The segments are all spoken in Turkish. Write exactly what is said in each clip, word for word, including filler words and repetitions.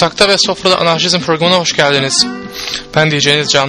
Yatakta ve Sofrada Anarşizm programına hoş geldiniz. Ben D J'niz Can.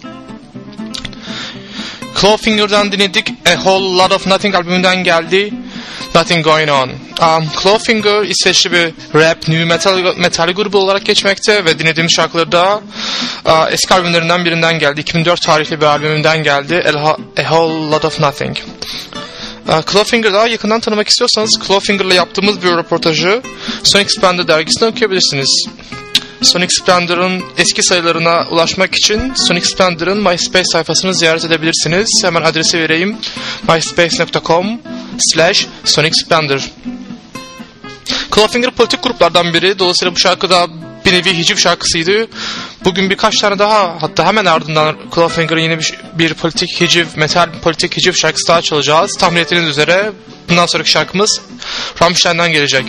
Clawfinger'dan dinledik. A Whole Lot of Nothing albümünden geldi. Nothing Going On. Um, Clawfinger İsveçli bir rap, new metal, metal grubu olarak geçmekte ve dinlediğimiz şarkıları da uh, eski albümlerinden birinden geldi. iki bin dört tarihli bir albümünden geldi. A, A Whole Lot of Nothing. Uh, Clawfinger'ı daha yakından tanımak istiyorsanız Clawfinger'la yaptığımız bir röportajı Sonic Splendor dergisinde okuyabilirsiniz. Sonic Splendor'ın eski sayılarına ulaşmak için Sonic Splendor'ın MySpace sayfasını ziyaret edebilirsiniz. Hemen adresi vereyim. myspace nokta com slash Sonic Splendor. Clawfinger politik gruplardan biri. Dolayısıyla bu şarkı da bir nevi hiciv şarkısıydı. Bugün birkaç tane daha, hatta hemen ardından Clawfinger'ın yine bir, bir politik hiciv, metal politik hiciv şarkısı daha çalacağız. Tahmin ettiğiniz üzere bundan sonraki şarkımız Rammstein'den gelecek.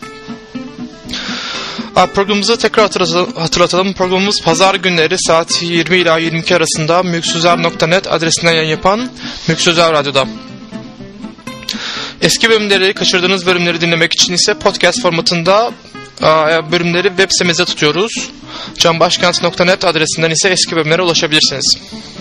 Programımızı tekrar hatırlatalım. Programımız pazar günleri saat yirmi ila yirmi iki arasında mülksüzer nokta net adresinden yayın yapan Mülksüzer Radyo'da. Eski bölümleri, kaçırdığınız bölümleri dinlemek için ise podcast formatında bölümleri web sitemizde tutuyoruz. canbaşkent nokta net adresinden ise eski bölümlere ulaşabilirsiniz.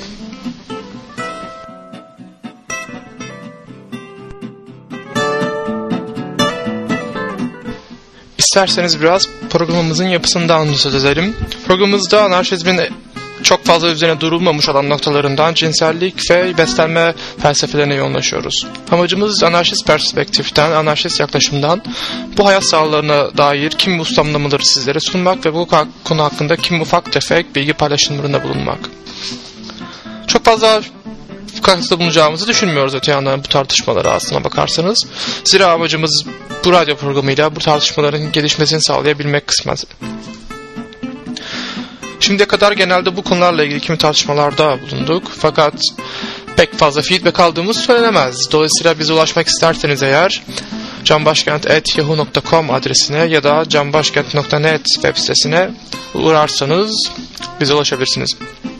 İsterseniz biraz programımızın yapısından söz edelim. Programımızda anarşizmin çok fazla üzerine durulmamış olan noktalarından cinsellik ve beslenme felsefelerine yoğunlaşıyoruz. Amacımız anarşist perspektiften, anarşist yaklaşımdan bu hayat sahalarına dair kim ustamlamaları sizlere sunmak ve bu konu hakkında kim ufak tefek bilgi paylaşımlarında bulunmak. Çok fazla katkıda bulunacağımızı düşünmüyoruz öte yandan bu tartışmalara aslına bakarsanız. Zira amacımız bu radyo programıyla bu tartışmaların gelişmesini sağlayabilmek kısmen. Şimdiye kadar genelde bu konularla ilgili kimi tartışmalarda bulunduk. Fakat pek fazla feedback aldığımız söylenemez. Dolayısıyla bize ulaşmak isterseniz eğer canbaşkent at yahoo nokta com adresine ya da canbaşkent nokta net web sitesine uğrarsanız bize ulaşabilirsiniz.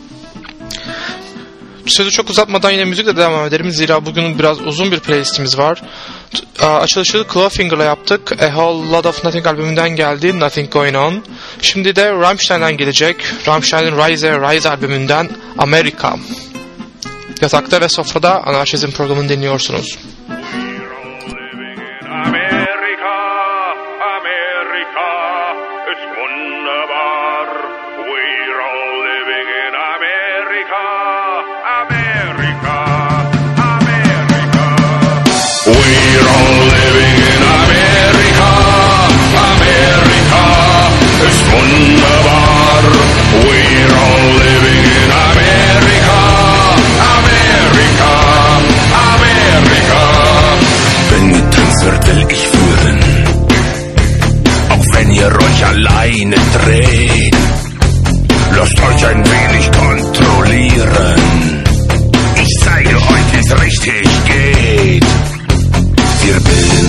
Sözü çok uzatmadan yine müzikle devam edelim. Zira bugün biraz uzun bir playlistimiz var. Açılışı Clawfinger'la yaptık. A Whole Lot of Nothing albümünden geldi. Nothing Going On. Şimdi de Rammstein'den gelecek. Rammstein'in Rise Rise albümünden Amerika. Yatakta ve Sofrada Anarşizm programını dinliyorsunuz. Wunderbar, we're all living in America, America, America. Wenn getanzt wird, will ich führen, auch wenn ihr euch alleine dreht. Lasst euch ein wenig kontrollieren, ich zeige euch, wie's richtig geht. Wir bilden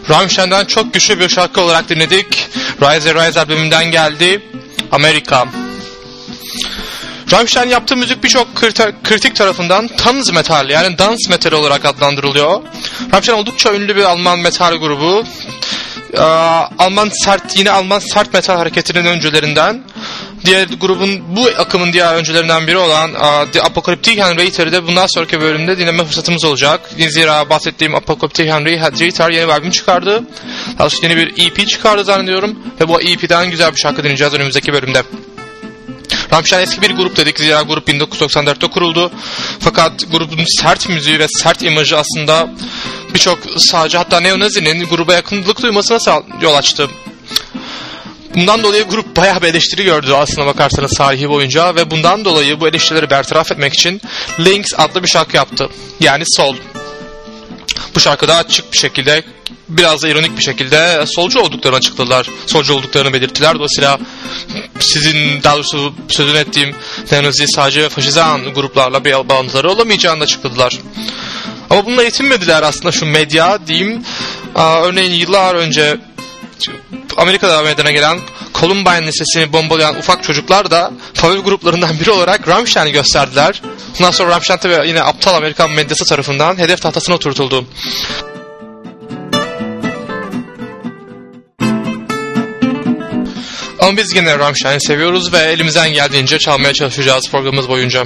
Rammstein'den çok güçlü bir şarkı olarak dinledik. Rise Rise albümünden geldi. Amerika. Rammstein yaptığı müzik birçok kritik tarafından Tanz metal, yani dans metal olarak adlandırılıyor. Rammstein oldukça ünlü bir Alman metal grubu. Ee, Alman sert, yine Alman sert metal hareketinin öncülerinden. Diğer grubun, bu akımın diğer öncülerinden biri olan uh, The Apocalyptic Henry'yi de bundan sonraki bölümde dinleme fırsatımız olacak. Zira bahsettiğim Apocalyptic Henry Henry'ler yeni bir albüm çıkardı. Daha yeni bir E P çıkardı zannediyorum. Ve bu E P'den güzel bir şarkı dinleyeceğiz önümüzdeki bölümde. Rammstein eski bir grup dedik, zira grup bin dokuz yüz doksan dörtte kuruldu. Fakat grubun sert müziği ve sert imajı aslında birçok sağcı, hatta neonazinin gruba yakınlık duymasına yol açtı. Bundan dolayı grup bayağı bir eleştiri gördü aslına bakarsanız tarihi boyunca ve bundan dolayı bu eleştirileri bertaraf etmek için Links adlı bir şarkı yaptı. Yani sol. Bu şarkıda açık bir şekilde, biraz da ironik bir şekilde solcu olduklarını açıkladılar. Solcu olduklarını belirttiler. Dolayısıyla sizin, daha doğrusu sözünü ettiğim neonazi, sağcı ve faşizan gruplarla bir bağlantıları olamayacağını açıkladılar. Ama bununla yetinmediler aslında şu medya diyeyim. Aa, örneğin yıllar önce Amerika'da meydana gelen Columbine Lisesi'ni bombalayan ufak çocuklar da favori gruplarından biri olarak Rammstein'i gösterdiler. Bundan sonra Rammstein tabi yine aptal Amerikan medyası tarafından hedef tahtasına oturtuldu. Ama biz yine Rammstein'i seviyoruz ve elimizden geldiğince çalmaya çalışacağız programımız boyunca.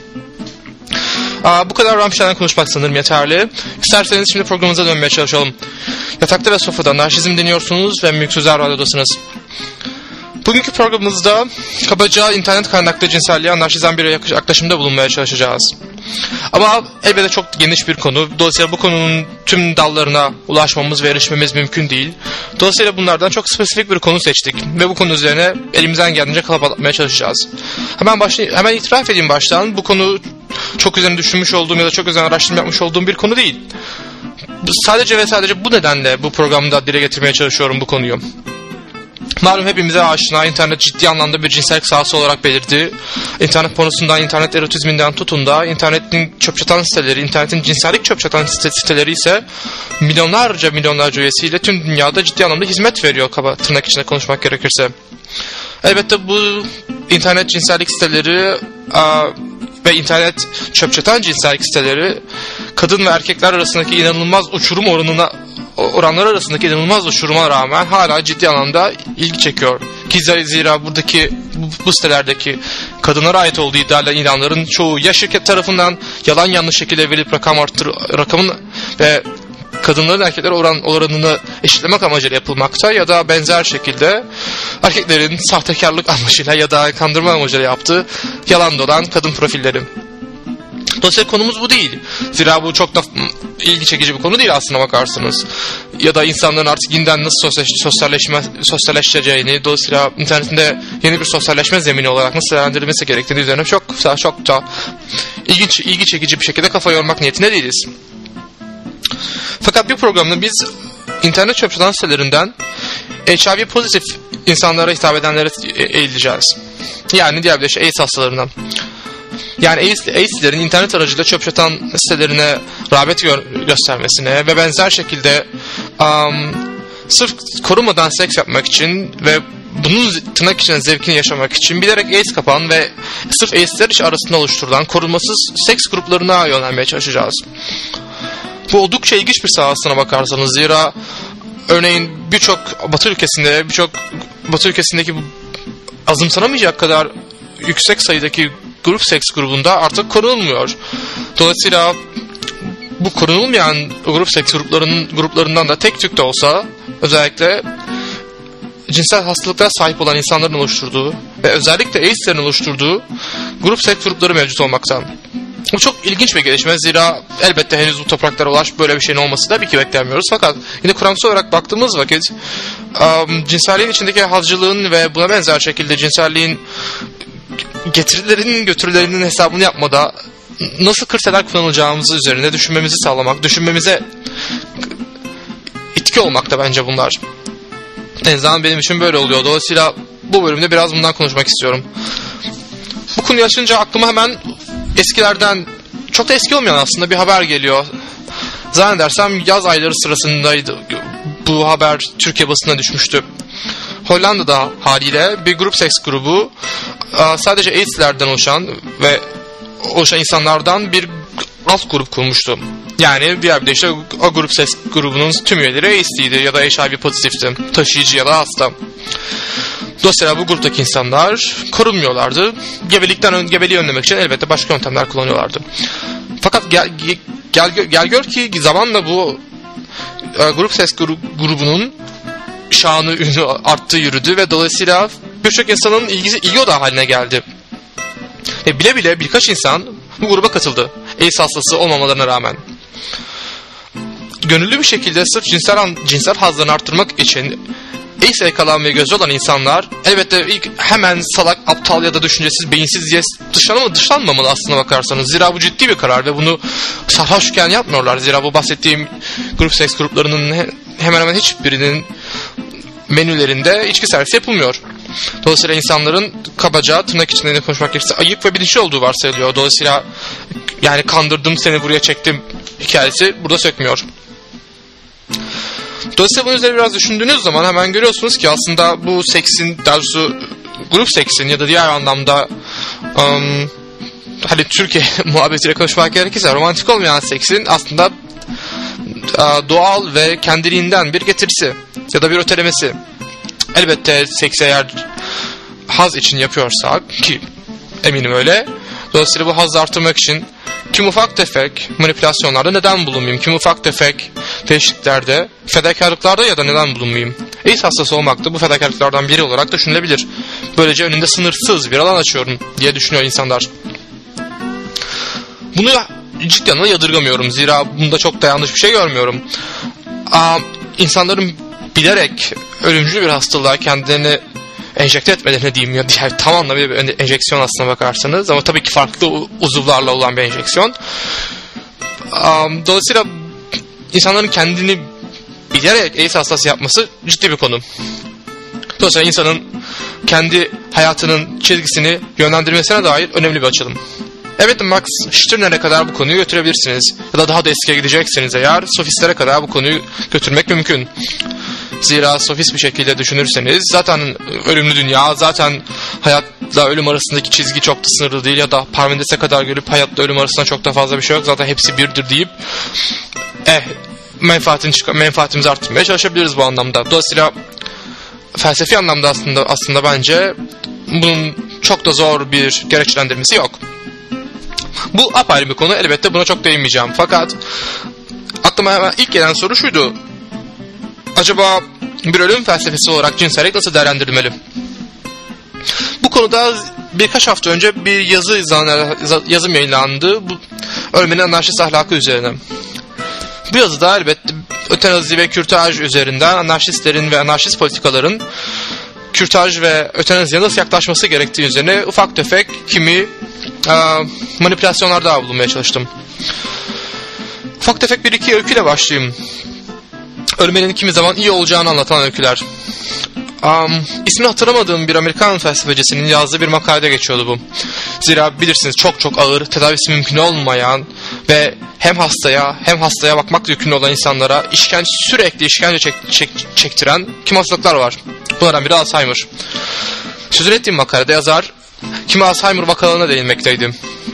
Aa, bu kadar Rammstein'den konuşmak sanırım yeterli. İsterseniz şimdi programımıza dönmeye çalışalım. Yatakta ve sofrada anarşizm dinliyorsunuz ve Mülksüzler Radyo'dasınız. Bugünkü programımızda kabaca internet kaynaklı cinselliğe anarşizm bir yaklaşımda bulunmaya çalışacağız. Ama elbette çok geniş bir konu. Dolayısıyla bu konunun tüm dallarına ulaşmamız ve erişmemiz mümkün değil. Dolayısıyla bunlardan çok spesifik bir konu seçtik. Ve bu konu üzerine elimizden geldiğince kafa çalışacağız. Hemen, başlay- hemen itiraf edeyim baştan. Bu konu çok üzerine düşünmüş olduğum ya da çok üzerine araştırma yapmış olduğum bir konu değil. Sadece ve sadece bu nedenle bu programda dile getirmeye çalışıyorum bu konuyu. Malum hepimize aşina, internet ciddi anlamda bir cinsellik sahası olarak belirdi. İnternet pornosundan, internet erotizminden tutun da internetin çöpçatan siteleri, internetin cinsellik çöpçatan siteleri ise milyonlarca milyonlarca üyesiyle tüm dünyada ciddi anlamda hizmet veriyor, kaba tırnak içinde konuşmak gerekirse. Elbette bu internet cinsellik siteleri a, ve internet çöpçatan cinsellik siteleri kadın ve erkekler arasındaki inanılmaz uçurum oranına oranlar arasındaki inanılmaz uçuruma rağmen hala ciddi anlamda ilgi çekiyor. Ki zira buradaki bu, bu sitelerdeki kadınlara ait olduğu iddia edilen ilanların çoğu ya şirket tarafından yalan yanlış şekilde verilip rakam arttır, rakamın ve kadınların erkekler oran oranını eşitlemek amacıyla yapılmakta ya da benzer şekilde erkeklerin sahtekarlık amacıyla ya da kandırma amacıyla yaptığı yalan dolan kadın profilleri. Dolayısıyla konumuz bu değil. Zira bu çok da ilgi çekici bir konu değil aslına bakarsınız. Ya da insanların artık yeniden nasıl sosyalleşme, sosyalleşeceğini, dolayısıyla internetinde yeni bir sosyalleşme zemini olarak nasıl değerlendirilmesi gerektiğini üzerine çok çok da ilginç, ilgi çekici bir şekilde kafa yormak niyetinde değiliz. Fakat bir programda biz internet çöpçatan sitelerinden H I V pozitif insanlara hitap edenlere eğileceğiz. Yani diğer bir şey AIDS hastalarından. Yani AIDS'lerin internet aracılığıyla çöpçatan sitelerine rağbet gö- göstermesine ve benzer şekilde um, sırf korumadan seks yapmak için ve bunun tırnak içinde zevkini yaşamak için bilerek AIDS kapan ve sırf AIDS'ler arasında oluşturulan korunmasız seks gruplarına yönelmeye çalışacağız. Bu oldukça ilginç bir saha aslına bakarsanız. Zira örneğin birçok Batı ülkesinde, birçok Batı ülkesindeki azımsanamayacak kadar yüksek sayıdaki grup seks grubunda artık korunulmuyor. Dolayısıyla bu korunulmayan grup seks gruplarının gruplarından da tek tük de olsa özellikle cinsel hastalıklara sahip olan insanların oluşturduğu ve özellikle AIDS'lerin oluşturduğu grup seks grupları mevcut olmakta. Bu çok ilginç bir gelişme. Zira elbette henüz bu topraklara ulaş böyle bir şeyin olması da bir ki beklemiyoruz. Fakat yine kuramsal olarak baktığımız vakit um, cinselliğin içindeki hazcılığın ve buna benzer şekilde cinselliğin getirilerinin götürülerinin hesabını yapmada nasıl kriterler kullanılacağımızı üzerine düşünmemizi sağlamak, düşünmemize itki olmak da bence bunlar. En azından benim için böyle oluyor. Dolayısıyla bu bölümde biraz bundan konuşmak istiyorum. Bu konuyu açınca aklıma hemen eskilerden, çok da eski olmayan aslında bir haber geliyor. Zannedersem yaz ayları sırasındaydı. bu haber Türkiye basına düşmüştü. Hollanda'da haliyle bir grup seks grubu sadece AIDS'lerden oluşan ve oluşan insanlardan bir alt grup kurmuştu. Yani bir yerde işte o grup seks grubunun tüm üyeleri AIDS'liydi ya da H I V pozitifti, taşıyıcı ya da hasta. Dolayısıyla bu gruptaki insanlar korunmuyorlardı. Gebelikten gebeliği önlemek için elbette başka yöntemler kullanıyorlardı. Fakat gel, gel, gel gör ki zamanla bu e, grup seks grubunun şanı, ünü arttı, yürüdü ve dolayısıyla birçok insanın ilgisi ilgi odağı haline geldi. Ve bile bile birkaç insan bu gruba katıldı. AIDS hastası olmamalarına rağmen. Gönüllü bir şekilde sırf cinsel, cinsel hazlarını arttırmak için AIDS'e yakalanmaya gözü olan insanlar elbette ilk hemen salak, aptal ya da düşüncesiz, beyinsiz diye dışlanma, dışlanmamalı aslına bakarsanız. Zira bu ciddi bir karar ve bunu sarhoşken yapmıyorlar. Zira bu bahsettiğim grup seks gruplarının hemen hemen hiçbirinin menülerinde içki servisi yapılmıyor. Dolayısıyla insanların kabaca, tırnak içinde konuşmak gerekirse ayık ve bilinçli olduğu varsayılıyor. Dolayısıyla yani kandırdım seni buraya çektim hikayesi burada sökmüyor. Dolayısıyla bunun üzerine biraz düşündüğünüz zaman hemen görüyorsunuz ki aslında bu seksin, daha doğrusu grup seksin ya da diğer anlamda um, hani Türkiye muhabbetiyle konuşmak gerekirse romantik olmayan seksin aslında uh, doğal ve kendiliğinden bir getirisi ya da bir ötelemesi. Elbette seks eğer haz için yapıyorsak ki eminim öyle. Dolayısıyla bu hazzı artırmak için kim ufak tefek manipülasyonlarda neden bulunmayayım? Kim ufak tefek teşviklerde, fedakarlıklarda ya da neden bulunmayayım? AIDS hastası olmak da bu fedakarlıklardan biri olarak düşünülebilir. Böylece önünde sınırsız bir alan açıyorum diye düşünüyor insanlar. Bunu ciddi anlamda yadırgamıyorum. Zira bunda çok da yanlış bir şey görmüyorum. Aa, insanların bilerek ölümcül bir hastalığa kendilerini enjekte etmelerini diyeyim ya diğer tam anlamıyla bir enjeksiyon aslına bakarsanız ama tabii ki farklı uzuvlarla olan bir enjeksiyon. Um, dolayısıyla insanların kendini bilerek AIDS hastası yapması ciddi bir konu. Dolayısıyla insanın kendi hayatının çizgisini yönlendirmesine dair önemli bir açılım. Evet, Max Stirner'e kadar bu konuyu götürebilirsiniz. Ya da daha da eskiye gidecekseniz eğer sofistlere kadar bu konuyu götürmek mümkün. Zira sofist bir şekilde düşünürseniz zaten ölümlü dünya, zaten hayatla ölüm arasındaki çizgi çok da sınırlı değil ya da Parmenides'e kadar görüp hayatla ölüm arasında çok da fazla bir şey yok. Zaten hepsi birdir deyip eh menfaatini menfaatimizi arttırmaya çalışabiliriz bu anlamda. Dolayısıyla felsefi anlamda aslında aslında bence bunun çok da zor bir gerekçelendirmesi yok. Bu apayrı bir konu. Elbette buna çok değinmeyeceğim. Fakat aklıma hemen ilk gelen soru şuydu. Acaba bir ölüm felsefesi olarak cinsellik nasıl değerlendirilmeli? Bu konuda birkaç hafta önce bir yazı yazım yayınlandı. Bu ölmenin anarşist ahlakı üzerine. Bu yazıda elbette ötenazi ve kürtaj üzerinden anarşistlerin ve anarşist politikaların kürtaj ve ötenaziye nasıl yaklaşması gerektiği üzerine ufak tefek kimi e, manipülasyonlarda bulunmaya çalıştım. Ufak tefek bir iki öyküyle başlayayım. Ölmenin kimi zaman iyi olacağını anlatan öyküler. Um, ismini hatırlamadığım bir Amerikan felsefecisinin yazdığı bir makalede geçiyordu bu. Zira bilirsiniz çok çok ağır, tedavisi mümkün olmayan ve hem hastaya hem hastaya bakmakla yükümlü olan insanlara işkence, sürekli işkence çek, çek, çektiren kimi hastalıklar var. Bunlardan biri Alzheimer. Sözünü ettiğim makalede yazar kimi Alzheimer vakalarına değinmekteydi.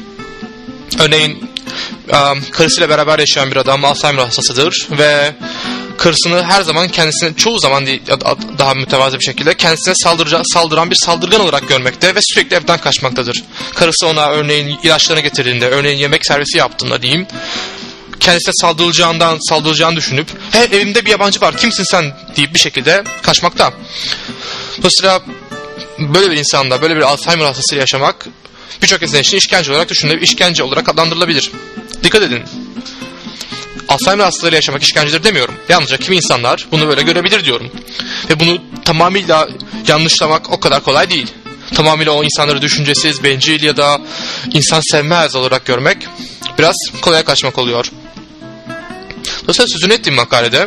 Örneğin um, karısıyla beraber yaşayan bir adam Alzheimer hastasıdır ve karısını her zaman kendisine, çoğu zaman değil, daha mütevazı bir şekilde kendisine saldıran bir saldırgan olarak görmekte ve sürekli evden kaçmaktadır. Karısı ona örneğin ilaçlarını getirdiğinde, örneğin yemek servisi yaptığında diyeyim, kendisine saldırılacağından, saldırılacağını düşünüp he, evimde bir yabancı var, kimsin sen deyip bir şekilde kaçmakta. Dolayısıyla böyle bir insanda, böyle bir Alzheimer hastasıyla yaşamak birçok insan için işkence olarak düşünülebilir, işkence olarak adlandırılabilir. Dikkat edin. Alzheimer hastalığıyla yaşamak işkencedir demiyorum. Yalnızca kimi insanlar bunu böyle görebilir diyorum. Ve bunu tamamıyla yanlışlamak o kadar kolay değil. Tamamıyla o insanları düşüncesiz, bencil ya da insan sevmez olarak görmek biraz kolaya kaçmak oluyor. Dolayısıyla sözünü ettiğim makalede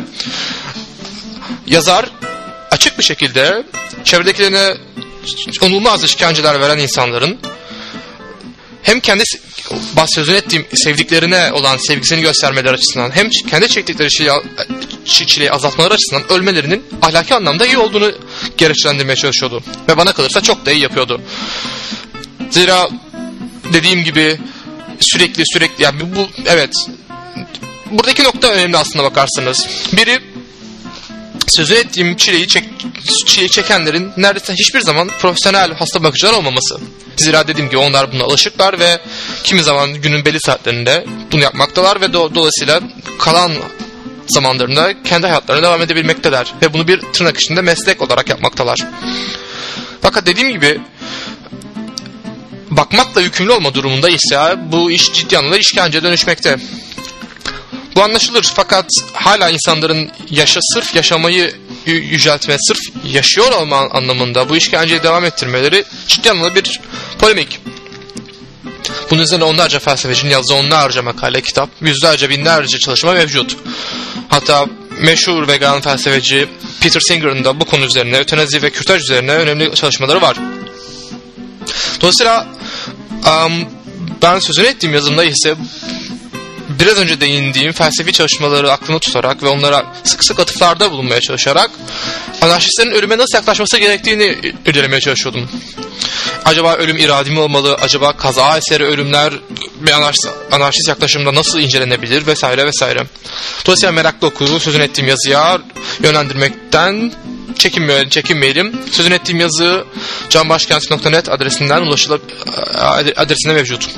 yazar açık bir şekilde çevredekilerine onulmaz işkenceler veren insanların hem kendi sözünü ettiğim sevdiklerine olan sevgisini göstermeleri açısından hem kendi çektikleri şeyi çileyi azaltmaları açısından ölmelerinin ahlaki anlamda iyi olduğunu gerekçelendirmeye çalışıyordu. Ve bana kalırsa çok da iyi yapıyordu. Zira dediğim gibi sürekli sürekli yani bu evet buradaki nokta önemli aslında bakarsanız. Biri sözü ettiğim çileyi, çek, çileyi çekenlerin neredeyse hiçbir zaman profesyonel hasta bakıcılar olmaması. Zira dediğim gibi onlar buna alışıklar ve kimi zaman günün belli saatlerinde bunu yapmaktalar ve do- dolayısıyla kalan zamanlarında kendi hayatlarına devam edebilmekteler. Ve bunu bir tırnak içinde meslek olarak yapmaktalar. Fakat dediğim gibi bakmakla yükümlü olma durumunda ise bu iş ciddi anlamda işkenceye dönüşmekte. Bu anlaşılır fakat hala insanların yaşa sırf yaşamayı yüceltme, sırf yaşıyor olma anlamında bu işkenceyi devam ettirmeleri ciddi anlamda bir polemik. Bunun üzerine onlarca felsefecinin yazdığı onlarca makale, kitap, yüzlerce, binlerce çalışma mevcut. Hatta meşhur vegan felsefeci Peter Singer'ın da bu konu üzerine, ötenazi ve kürtaj üzerine önemli çalışmaları var. Dolayısıyla um, ben sözünü ettiğim yazımda ise biraz önce değindiğim felsefi çalışmaları aklımda tutarak ve onlara sık sık atıflarda bulunmaya çalışarak anarşistlerin ölüme nasıl yaklaşması gerektiğini irdelemeye çalışıyordum. Acaba ölüm iradi mi olmalı? Acaba kaza eseri ölümler bir anarşist, anarşist yaklaşımda nasıl incelenebilir? Vesaire vesaire. Dolayısıyla meraklı okuru sözünü ettiğim yazıya yönlendirmekten çekinmeyelim. çekinmeyelim. Sözünü ettiğim yazı canbaşkent nokta net adresinden ulaşılıp adresinde mevcut.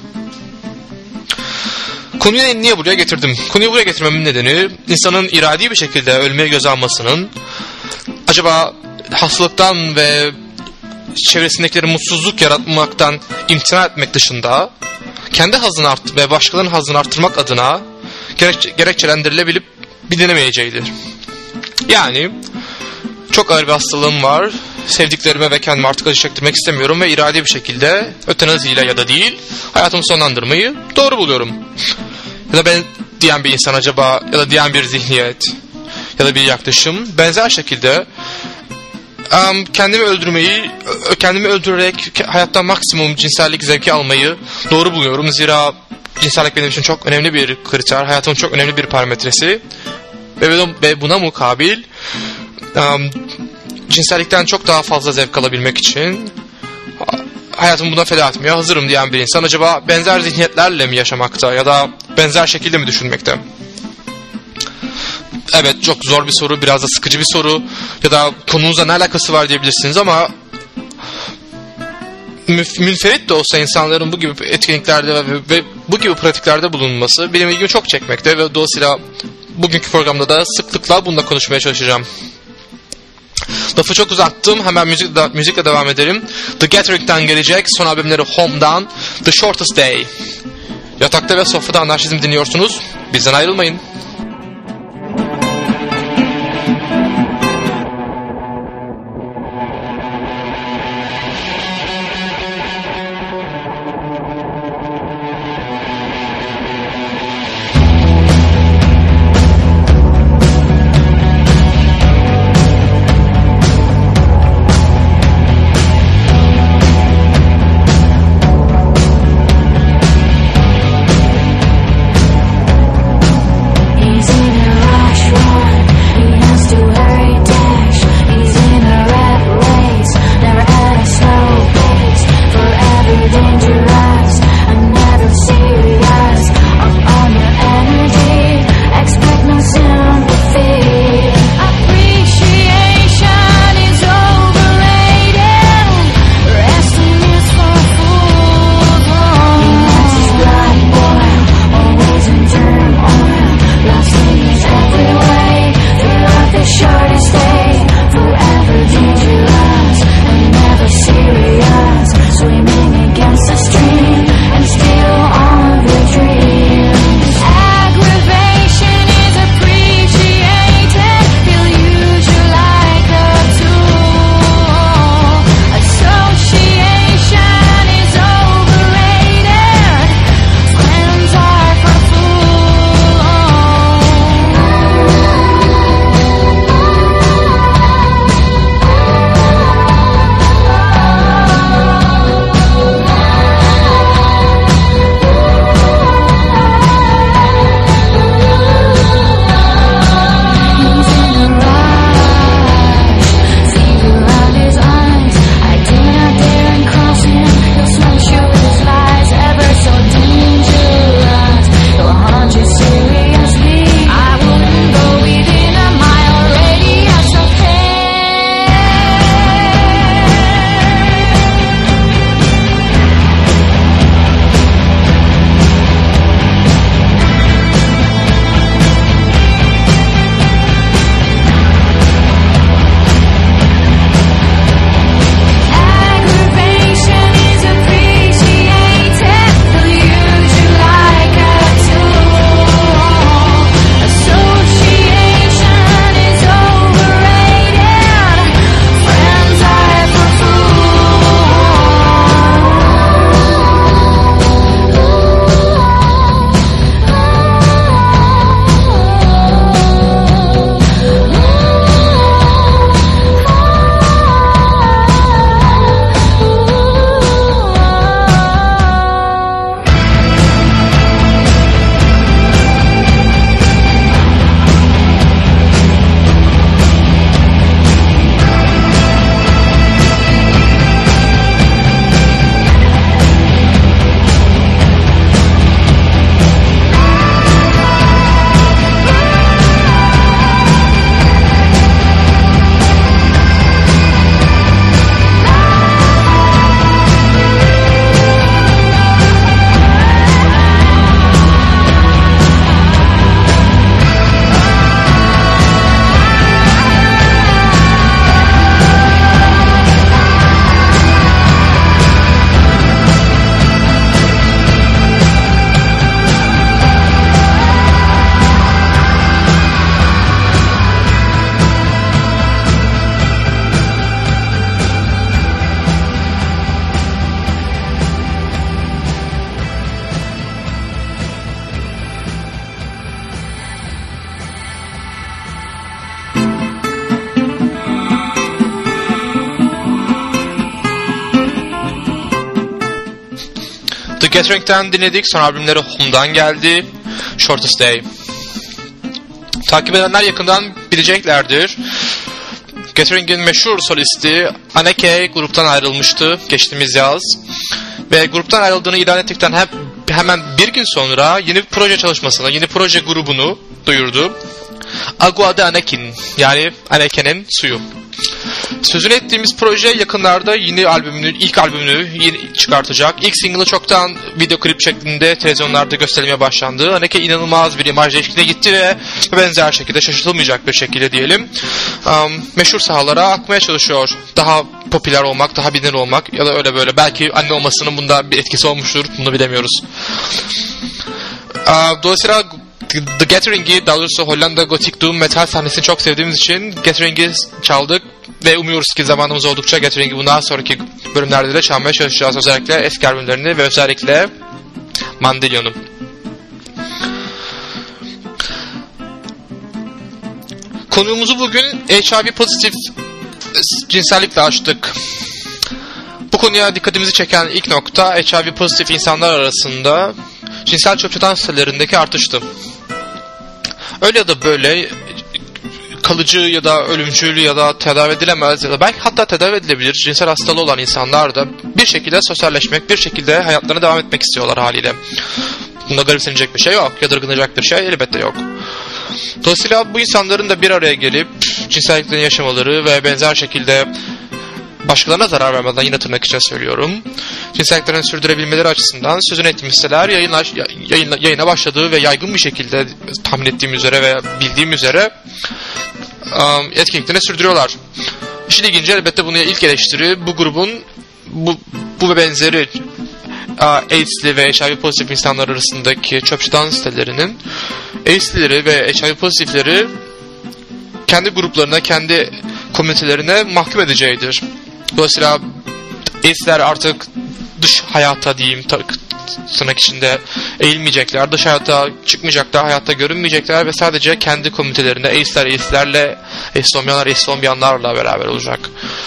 Konuyu niye buraya getirdim? Konuyu buraya getirmemin nedeni insanın iradi bir şekilde ölmeye göze almasının acaba hastalıktan ve çevresindekileri mutsuzluk yaratmaktan imtina etmek dışında kendi hazını art ve başkalarının hazını arttırmak adına gerekçe gerekçelendirilebilip bilinemeyeceğidir. Yani çok ağır bir hastalığım var. Sevdiklerime ve kendime artık acı çektirmek istemiyorum ve iradi bir şekilde ötenaziyle ya da değil hayatımı sonlandırmayı doğru buluyorum. Ya da ben diyen bir insan acaba ya da diyen bir zihniyet ya da bir yaklaşım benzer şekilde um, kendimi öldürmeyi, kendimi öldürerek hayattan maksimum cinsellik zevki almayı doğru buluyorum. Zira cinsellik benim için çok önemli bir kriter, hayatımın çok önemli bir parametresi ve buna mukabil um, cinsellikten çok daha fazla zevk alabilmek için hayatımı buna feda etmeye hazırım diyen bir insan acaba benzer zihniyetlerle mi yaşamakta ya da benzer şekilde mi düşünmekte? Evet, çok zor bir soru, biraz da sıkıcı bir soru ya da konumuzla ne alakası var diyebilirsiniz ama münferit de olsa insanların bu gibi etkinliklerde ve, ve bu gibi pratiklerde bulunması benim ilgimi çok çekmekte ve dolayısıyla bugünkü programda da sıklıkla bununla konuşmaya çalışacağım. Lafı çok uzattım. Hemen müzikle, müzikle devam edelim. The Gathering'den gelecek. Son albümleri Home'dan The Shortest Day. Yatakta ve sofrada anarşizm dinliyorsunuz. Bizden ayrılmayın. The Gathering'den dinledik. Son albümleri Home'dan geldi. Shortest Day. Takip edenler yakından bileceklerdir. Gathering'in meşhur solisti Anneke gruptan ayrılmıştı geçtiğimiz yaz. Ve gruptan ayrıldığını ilan ettikten hep, hemen bir gün sonra yeni bir proje çalışmasına, yeni proje grubunu duyurdu. Agua de Anakin, yani Anakin'in suyu. Sözünü ettiğimiz proje yakınlarda yeni albümünü, ilk albümünü yeni çıkartacak. İlk single'ı çoktan video klip şeklinde televizyonlarda gösterilmeye başlandı. Anake inanılmaz bir imaj değişikliğine gitti ve benzer şekilde, şaşırtılmayacak bir şekilde diyelim, um, meşhur sahalara akmaya çalışıyor. Daha popüler olmak, daha bilinir olmak ya da öyle böyle. Belki anne olmasının bunda bir etkisi olmuştur, bunu bilemiyoruz. Uh, dolayısıyla The Gathering'i, daha doğrusu Hollanda Gothic Doom metal sahnesini çok sevdiğimiz için Gathering'i çaldık ve umuyoruz ki zamanımız oldukça Gathering'i bundan sonraki bölümlerde de çalmaya çalışacağız. Özellikle eski albümlerini ve özellikle Mandelion'u. Konuğumuzu bugün H I V pozitif cinsellikle açtık. Bu konuya dikkatimizi çeken ilk nokta H I V pozitif insanlar arasında cinsel çöp çatan sitelerindeki artıştı. Öyle ya da böyle kalıcı ya da ölümcül ya da tedavi edilemez ya da belki hatta tedavi edilebilir cinsel hastalığı olan insanlar da bir şekilde sosyalleşmek, bir şekilde hayatlarına devam etmek istiyorlar haliyle. Bunda garipsenecek bir şey yok, yadırgınacak bir şey elbette yok. Dolayısıyla bu insanların da bir araya gelip cinselliklerini yaşamaları ve benzer şekilde başkalarına zarar vermeden, yine tırnak için söylüyorum, cinselliklerini sürdürebilmeleri açısından sözünü ettiğim listeler yayına, yayına, yayına başladığı ve yaygın bir şekilde tahmin ettiğim üzere ve bildiğim üzere um, etkinliklerini sürdürüyorlar. İşin ilginci elbette bunu ilk eleştiri bu grubun bu, bu ve benzeri uh, AIDS'li ve H I V pozitif insanlar arasındaki çöpçüdan sitelerinin AIDS'lileri ve H I V pozitifleri kendi gruplarına, kendi komünitelerine mahkum edeceğidir. Dolayısıyla AIDS'ler artık dış hayata diyeyim tırnak içinde eğilmeyecekler, dış hayata çıkmayacaklar, hayatta görünmeyecekler ve sadece kendi komünitelerinde AIDS'ler AIDS'lerle, AIDS olmayanlar AIDS olmayanlarla beraber olacak.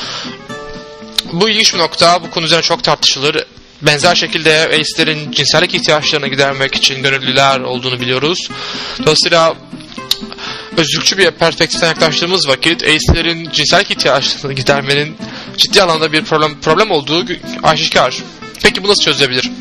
Bu ilginç bir nokta, bu konu üzerine çok tartışılır. Benzer şekilde AIDS'lerin cinsellik ihtiyaçlarını gidermek için gönüllüler olduğunu biliyoruz. Dolayısıyla özgürlükçü bir perspektiften yaklaştığımız vakit AIDS'lerin cinsellik ihtiyaçlarını gidermenin ciddi anlamda bir problem, problem olduğu aşikar. Peki bu nasıl çözülebilir?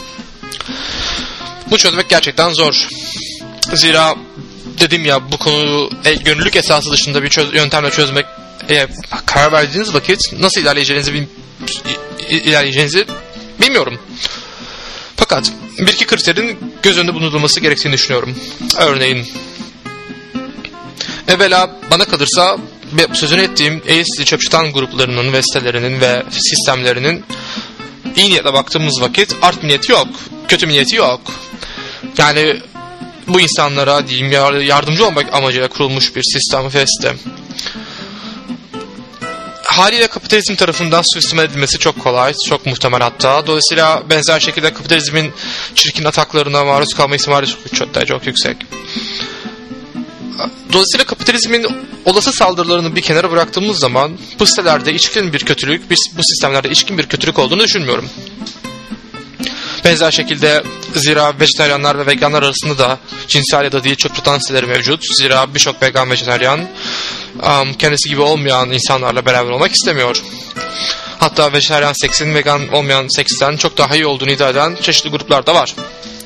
Bu çözmek gerçekten zor. Zira dedim ya, bu konuyu e, gönüllülük esası dışında bir çöz, yöntemle çözmek e, karar verdiğiniz vakit nasıl ilerleyeceğinizi, ilerleyeceğinizi bilmiyorum. Fakat bir iki kriterin göz önünde bulundurulması gerektiğini düşünüyorum. Örneğin evvela bana kalırsa sözünü ettiğim AIDS'li çöpçütan gruplarının ve sitelerinin ve sistemlerinin iyi niyetle baktığımız vakit art niyeti yok, kötü niyeti yok. Yani bu insanlara diyeyim yardımcı olmak amacıyla kurulmuş bir sistem ve sistem. Haliyle kapitalizm tarafından suistimal edilmesi çok kolay, çok muhtemel hatta. Dolayısıyla benzer şekilde kapitalizmin çirkin ataklarına maruz kalma ihtimali çok, çok, çok yüksek. Dolayısıyla kapitalizmin olası saldırılarını bir kenara bıraktığımız zaman bu sitelerde içkin bir kötülük, bu sistemlerde içkin bir kötülük olduğunu düşünmüyorum. Benzer şekilde zira vejetaryenler ve veganlar arasında da cinsel ya da değil çöp çatan siteleri mevcut. Zira birçok vegan vejetaryen um, kendisi gibi olmayan insanlarla beraber olmak istemiyor. Hatta vejetaryen seksin vegan olmayan seksten çok daha iyi olduğunu iddia eden çeşitli gruplar da var.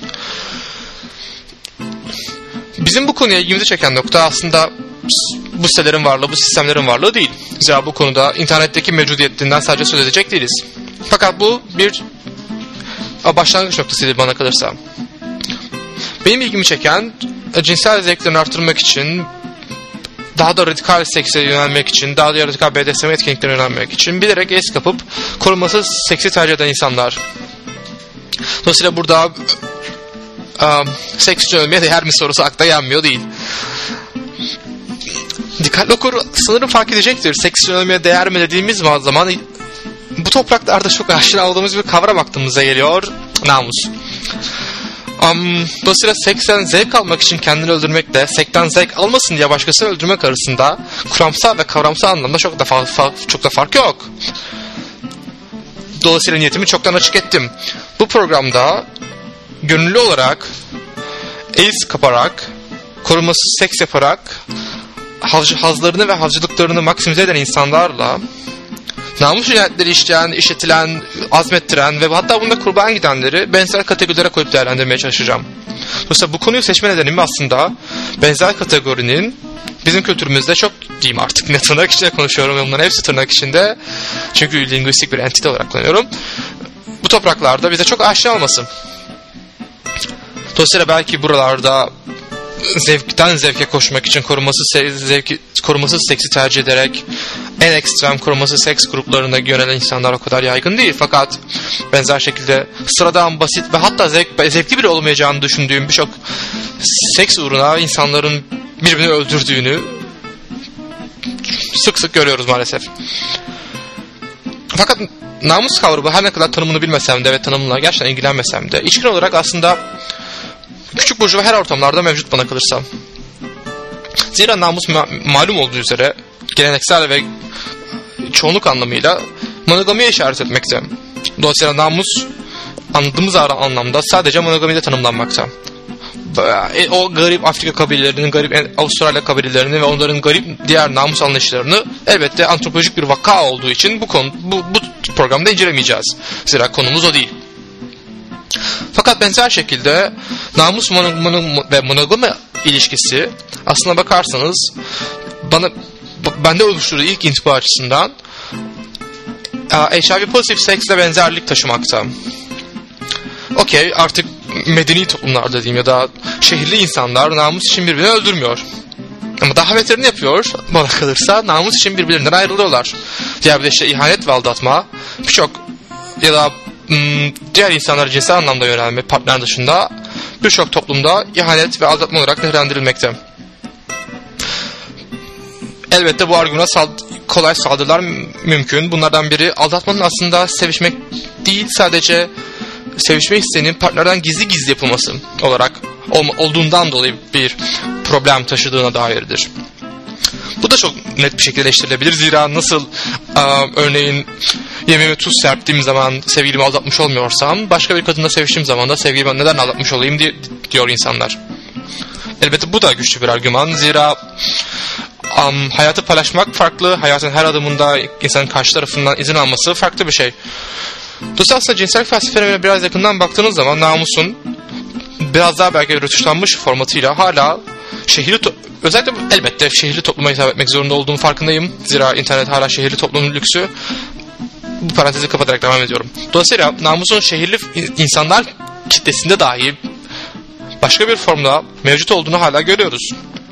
Bizim bu konuya ilgimizi çeken nokta aslında bu sitelerin varlığı, bu sistemlerin varlığı değil. Zira bu konuda internetteki mevcudiyetinden sadece söz edecek değiliz. Fakat bu bir başlangıç noktasıydı bana kalırsa. Benim ilgimi çeken cinsel zevklerini artırmak için, daha da radikal sekse yönelmek için, daha da radikal B D S M etkinliklerine yönelmek için bilerek es kapıp korumasız seksi tercih eden insanlar. Dolayısıyla burada um, seks için ölmeye değer mi sorusu akla gelmiyor değil. Dikkatli okur sanırım fark edecektir. Seks için ölmeye değer mi dediğimiz zaman bu topraklarda çok aşina olduğumuz bir kavram aklımıza geliyor. Namus. Um, dolayısıyla seksten zevk almak için kendini öldürmekle seksten zevk almasın diye başkasını öldürmek arasında kuramsal ve kavramsal anlamda çok da, fa- fa- çok da fark yok. Dolayısıyla niyetimi çoktan açık ettim. Bu programda gönüllü olarak, AIDS kaparak, korumasız seks yaparak, haz, hazlarını ve hazcılıklarını maksimize eden insanlarla, namus cinayetleri işleyen, işletilen, azmettiren ve hatta bunda kurban gidenleri benzer kategorilere koyup değerlendirmeye çalışacağım. Dolayısıyla bu konuyu seçme nedenim aslında benzer kategorinin bizim kültürümüzde çok diyeyim artık ne tırnak içinde konuşuyorum ve bunların hepsi tırnak içinde. Çünkü lingüistik bir entite olarak kullanıyorum. Bu topraklarda bize çok aşina olması. Dolayısıyla belki buralarda zevkten zevke koşmak için korumasız, zevki, korumasız seksi tercih ederek en ekstrem korumasız seks gruplarına yönelen insanlar o kadar yaygın değil. Fakat benzer şekilde sıradan, basit ve hatta zevk, zevkli bile olmayacağını düşündüğüm birçok seks uğruna insanların birbirini öldürdüğünü sık sık görüyoruz maalesef. Fakat namus kavramı her ne kadar tanımını bilmesem de ve tanımla gerçekten ilgilenmesem de içkin olarak aslında küçük burjuva her ortamlarda mevcut bana kalırsa. Zira namus ma- malum olduğu üzere geleneksel ve çoğunluk anlamıyla monogamiye işaret etmekte. Dolayısıyla namus anladığımız anlamda sadece monogamiyle tanımlanmakta. O garip Afrika kabilelerinin, garip Avustralya kabilelerinin ve onların garip diğer namus anlayışlarını elbette antropolojik bir vaka olduğu için bu konu bu, bu programda incelemeyeceğiz. Zira konumuz o değil. Fakat benzer şekilde namus mono, mono, ve monogami ilişkisi aslına bakarsanız bana bende oluşturduğu ilk intiba açısından H I V pozitif seksle benzerlik taşımakta. Okey, artık medeni toplumlarda diyeyim ya da şehirli insanlar namus için birbirini öldürmüyor. Ama daha beterini yapıyor. Bana kalırsa namus için birbirlerinden ayrılıyorlar. Diğer bir de işte ihanet ve aldatma. Birçok ya da diğer insanlara cinsel anlamda yönelme partner dışında birçok toplumda ihanet ve aldatma olarak nitelendirilmekte. Elbette bu argümana sald- kolay saldırılar mümkün. Bunlardan biri aldatmanın aslında sevişmek değil, sadece sevişme isteğinin partnerden gizli gizli yapılması olarak ol- olduğundan dolayı bir problem taşıdığına dairdir. Bu da çok net bir şekilde eleştirilebilir. Zira nasıl a, örneğin yemeğime tuz serptiğim zaman sevgilimi aldatmış olmuyorsam, başka bir kadınla seviştiğim zaman da sevgilimi neden aldatmış olayım diye, diyor insanlar. Elbette bu da güçlü bir argüman. Zira um, hayatı paylaşmak farklı, hayatın her adımında insanın karşı tarafından izin alması farklı bir şey. Dolayısıyla aslında cinsel felsefelerine biraz yakından baktığınız zaman namusun biraz daha belki rötuşlanmış formatıyla hala şehirli to- özellikle elbette şehirli topluma hitap etmek zorunda olduğum farkındayım. Zira internet hala şehirli toplumun lüksü. Bu parantezi kapatarak devam ediyorum. Dolayısıyla namusun şehirli insanlar kitlesinde dahi başka bir formda mevcut olduğunu hala görüyoruz.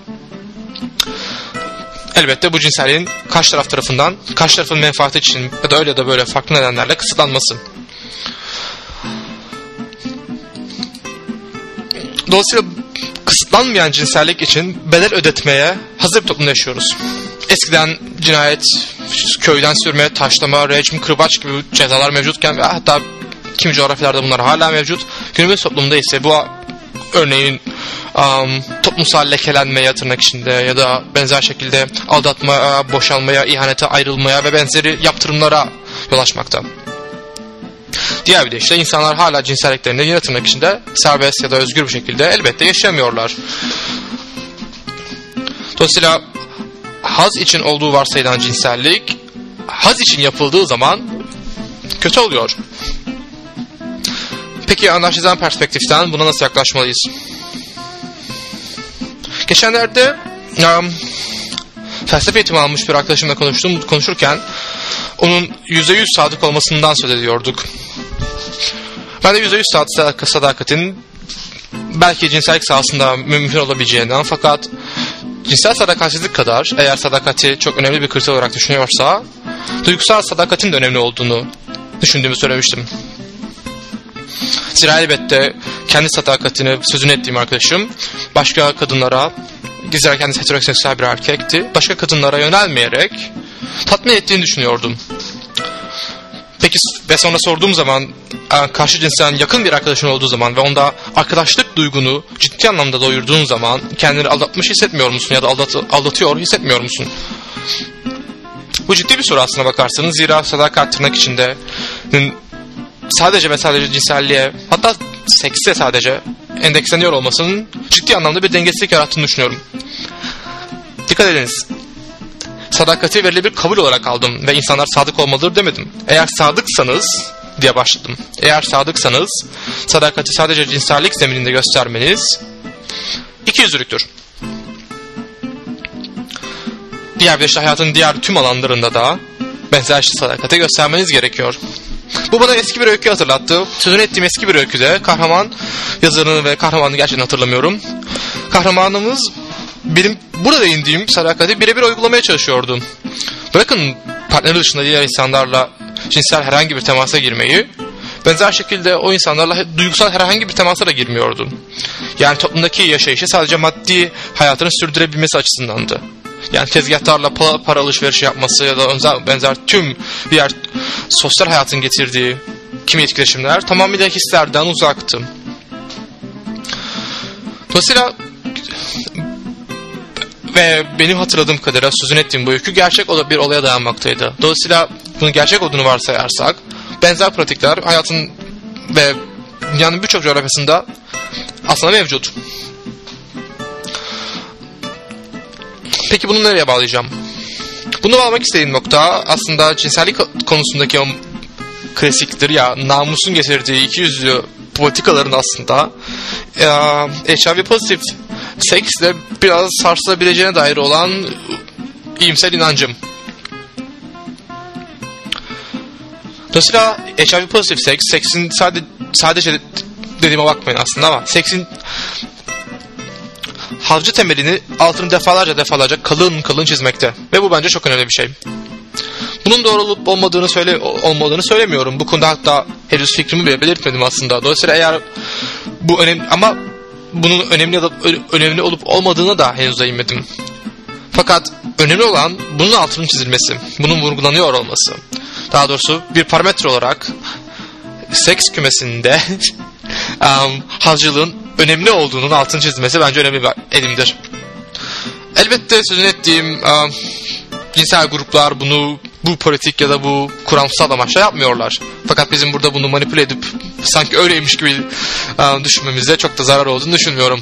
Elbette bu cinselliğin karşı taraf tarafından, karşı tarafın menfaati için ya da öyle ya da böyle farklı nedenlerle kısıtlanması. Dolayısıyla kısıtlanmayan cinsellik için bedel ödetmeye hazır bir toplumda yaşıyoruz. Eskiden cinayet, köyden sürme, taşlama, rejim, kırbaç gibi cezalar mevcutken ve hatta kimi coğrafyalarda bunlar hala mevcut. Günümüz toplumda ise bu örneğin um, toplumsal lekelenmeye tırnak içinde ya da benzer şekilde aldatmaya, boşanmaya, ihanete, ayrılmaya ve benzeri yaptırımlara yol açmakta. Diğer bir de işte insanlar hala cinselliklerini yine tırnak içinde serbest ya da özgür bir şekilde elbette yaşayamıyorlar. Dolayısıyla haz için olduğu varsayılan cinsellik haz için yapıldığı zaman kötü oluyor. Peki anarşizm perspektiften buna nasıl yaklaşmalıyız? Geçenlerde um, felsefe eğitimi almış bir arkadaşımla konuştum, konuşurken onun yüzde yüz sadık olmasından söz ediyorduk. Ben de yüzde yüz sadık sadakatin belki cinsellik sahasında mümkün olabileceğinden, fakat cinsel sadakatsizlik kadar eğer sadakati çok önemli bir kriter olarak düşünüyorsa duygusal sadakatin de önemli olduğunu düşündüğümü söylemiştim. Zira elbette kendi sadakatini sözünü ettiğim arkadaşım başka kadınlara, zira kendisi heteroseksüel bir erkekti, başka kadınlara yönelmeyerek tatmin ettiğini düşünüyordum. Peki ve sonra sorduğum zaman karşı cinsten yakın bir arkadaşın olduğu zaman ve onda arkadaşlık duygunu ciddi anlamda doyurduğun zaman kendini aldatmış hissetmiyor musun ya da aldat, aldatıyor hissetmiyor musun? Bu ciddi bir soru aslına bakarsanız. Zira sadakat tırnak içinde sadece ve sadece cinselliğe, hatta sekse sadece endeksleniyor olmasının ciddi anlamda bir dengesizlik yarattığını düşünüyorum. Dikkat ediniz. Sadakati verilebilir bir kabul olarak aldım ve insanlar sadık olmalıdır demedim. Eğer sadıksanız diye başladım. Eğer sadıksanız sadakati sadece cinsellik zemininde göstermeniz ikiyüzlülüktür. Diğer bir işte hayatın diğer tüm alanlarında da benzer sadakati göstermeniz gerekiyor. Bu bana eski bir öykü hatırlattı. Sözünü ettiğim eski bir öyküde kahraman, yazarını ve kahramanını gerçekten hatırlamıyorum. Kahramanımız benim burada değindiğim sadakati birebir uygulamaya çalışıyordu. Bırakın partneri dışında diğer insanlarla cinsel herhangi bir temasa girmeyi, benzer şekilde o insanlarla duygusal herhangi bir temasa da girmiyordu. Yani toplumdaki yaşayışı sadece maddi hayatını sürdürebilmesi açısındandı. Yani tezgahtarla para, para alışverişi yapması ya da benzer tüm diğer sosyal hayatın getirdiği kimi etkileşimler tamamıyla hislerden uzaktı. Dolayısıyla ve benim hatırladığım kadarıyla sözünü ettiğim bu öykü gerçek bir olaya dayanmaktaydı. Dolayısıyla bunun gerçek olduğunu varsayarsak benzer pratikler hayatın ve dünyanın birçok coğrafyasında aslında mevcut. Peki bunu nereye bağlayacağım? Bunu bağlamak istediğim nokta aslında cinsellik konusundaki o klasiktir ya, namusun getirdiği ikiyüzlü politikaların aslında H I V pozitif seksle biraz sarsılabileceğine dair olan iyimser inancım. Dolayısıyla H I V pozitif seks, seksin sadece, sadece dediğime bakmayın aslında ama seksin harcı temelini altını defalarca defalarca kalın kalın çizmekte. Ve bu bence çok önemli bir şey. Bunun doğru olup olmadığını söyle olmadığını söylemiyorum. Bu konuda hatta henüz fikrimi bile belirtmedim aslında. Dolayısıyla eğer bu önemli ama bunun önemli olup önemli olup olmadığına da henüz değinmedim. Fakat önemli olan bunun altının çizilmesi, bunun vurgulanıyor olması. Daha doğrusu bir parametre olarak seks kümesinde um, hazcılığın önemli olduğunun altını çizilmesi bence önemli bir edimdir. Elbette sözünü ettiğim um, cinsel gruplar bunu bu politik ya da bu kuramsal amaçla yapmıyorlar. Fakat bizim burada bunu manipüle edip sanki öyleymiş gibi um, düşünmemizde çok da zarar olduğunu düşünmüyorum.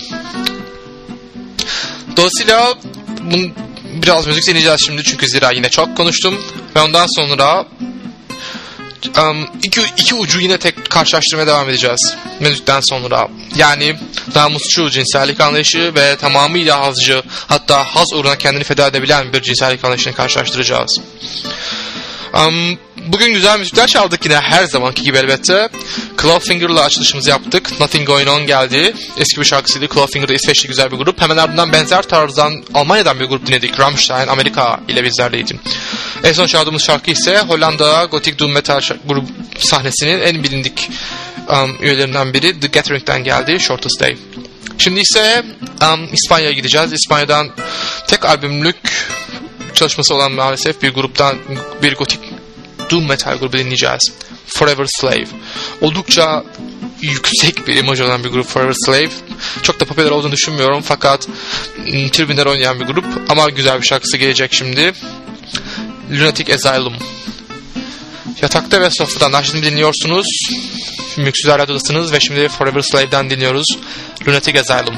Dolayısıyla bunu biraz müzik dinleyeceğiz şimdi çünkü zira yine çok konuştum ve ondan sonra um, iki, iki ucu yine tek karşılaştırmaya devam edeceğiz müzikten sonra. Yani namusçu cinsellik anlayışı ve tamamıyla hazcı, hatta haz uğruna kendini feda edebilen bir cinsellik anlayışını karşılaştıracağız. Um, bugün güzel müzikler çaldık yine her zamanki gibi elbette. Clawfinger'la açılışımızı yaptık. Nothing Going On geldi. Eski bir şarkısıydı. Clawfinger da İsveçli güzel bir grup. Hemen ardından benzer tarzdan Almanya'dan bir grup dinledik. Rammstein, Amerika ile bizlerleydi. En son çaldığımız şarkı ise Hollanda Gothic Doom Metal grup sahnesinin en bilindik um, üyelerinden biri The Gathering'den geldi. Shortest Day. Şimdi ise um, İspanya'ya gideceğiz. İspanya'dan tek albümlük çalışması olan maalesef bir gruptan bir Gothic Doom Metal grubu dinleyeceğiz. Forever Slave. Oldukça yüksek bir imaj olan bir grup Forever Slave. Çok da popüler olduğunu düşünmüyorum fakat tribünler oynayan bir grup ama güzel bir şarkısı gelecek şimdi. Lunatic Asylum. Yatakta ve sofradan açtığını dinliyorsunuz. Mülksüz Radyo'dasınız ve şimdi Forever Slave'den dinliyoruz. Lunatic Asylum.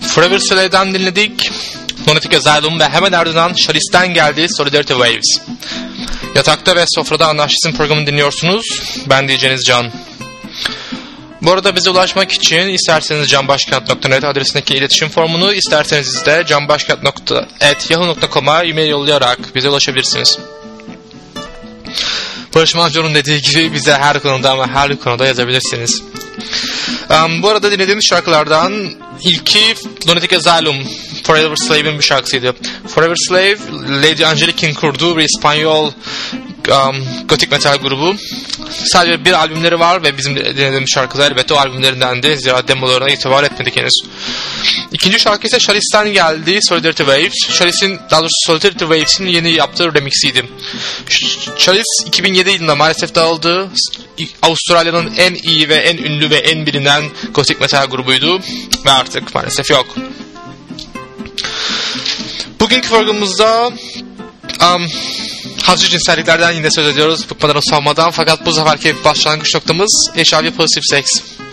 Forever Slave'den dinledik. Lunatic Asylum ve hemen ardından Chalice'den geldi Solidarity Waves. Yatakta ve sofrada anarşizm programını dinliyorsunuz. Ben D J'niz Can. Bu arada bize ulaşmak için isterseniz canbaşkent nokta net adresindeki iletişim formunu, isterseniz de canbaşkent at yahoo nokta com'a e-mail yollayarak bize ulaşabilirsiniz. Barış Manço'nun dediği gibi bize her konuda ama her konuda yazabilirsiniz. Um, bu arada dinlediğimiz şarkılardan ilki Lunatic Asylum, Forever Slave'in bir şarkısıydı. Forever Slave, Lady Angelique'in kurduğu bir İspanyol um, gotik metal grubu. Sadece bir albümleri var ve bizim dinlediğimiz şarkılar elbette o albümlerinden de, zira demolarına itibar etmedik henüz. İkinci şarkı ise Chalice'den geldi, Solidarity Waves. Chalice'in, daha doğrusu Solidarity Waves'in yeni yaptığı remixiydi. Chalice iki bin yedi yılında maalesef dağıldı. Avustralya'nın en iyi ve en ünlü ve en bilinen gotik metal grubuydu ve artık maalesef yok. Bugünkü programımızda um, hazcı cinselliklerden yine söz ediyoruz, bıkmadan usanmadan, fakat bu seferki başlangıç noktamız H I V Positive Sex.